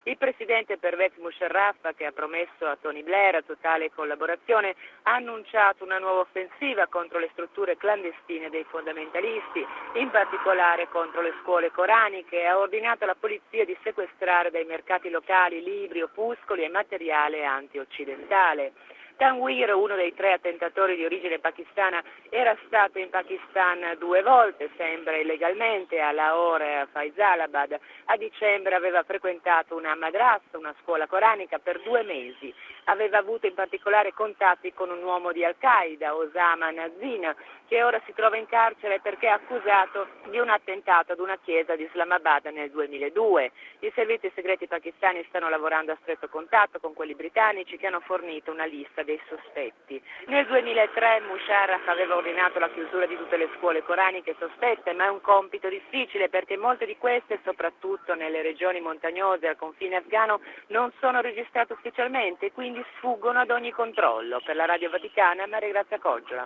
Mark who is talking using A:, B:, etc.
A: Il presidente Pervez Musharraf, che ha promesso a Tony Blair totale collaborazione, ha annunciato una nuova offensiva contro le strutture clandestine dei fondamentalisti, in particolare contro le scuole coraniche, e ha ordinato alla polizia di sequestrare dai mercati locali libri, opuscoli e materiale anti-occidentale. Tanwir, uno dei 3 attentatori di origine pakistana, era stato in Pakistan 2 volte, sembra illegalmente, a Lahore e a Faisalabad. A dicembre aveva frequentato una madrasa, una scuola coranica, per 2 mesi. Aveva avuto in particolare contatti con un uomo di Al-Qaeda, Osama Nazin, che ora si trova in carcere perché è accusato di un attentato ad una chiesa di Islamabad nel 2002. I servizi segreti pakistani stanno lavorando a stretto contatto con quelli britannici, che hanno fornito una lista dei sospetti. Nel 2003 Musharraf aveva ordinato la chiusura di tutte le scuole coraniche sospette, ma è un compito difficile perché molte di queste, soprattutto nelle regioni montagnose al confine afghano, non sono registrate ufficialmente e quindi sfuggono ad ogni controllo. Per la Radio Vaticana, Maria Grazia Coggiola.